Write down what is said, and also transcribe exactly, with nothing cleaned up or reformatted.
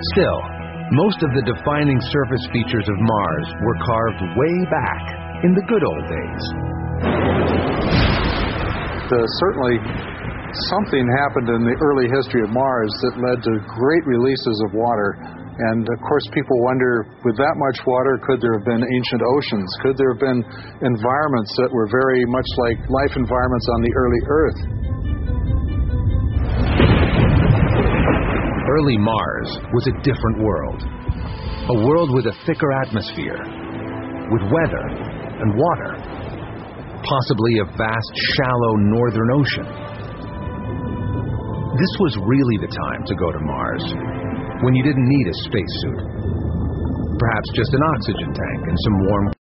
Still, most of the defining surface features of Mars were carved way back in the good old days. Uh, certainly, something happened in the early history of Mars that led to great releases of water. And, of course, people wonder, with that much water, could there have been ancient oceans? Could there have been environments that were very much like life environments on the early Earth? Early Mars was a different world. A world with a thicker atmosphere, with weather and water, possibly a vast, shallow northern ocean. This was really the time to go to Mars, when you didn't need a spacesuit. Perhaps just an oxygen tank and some warm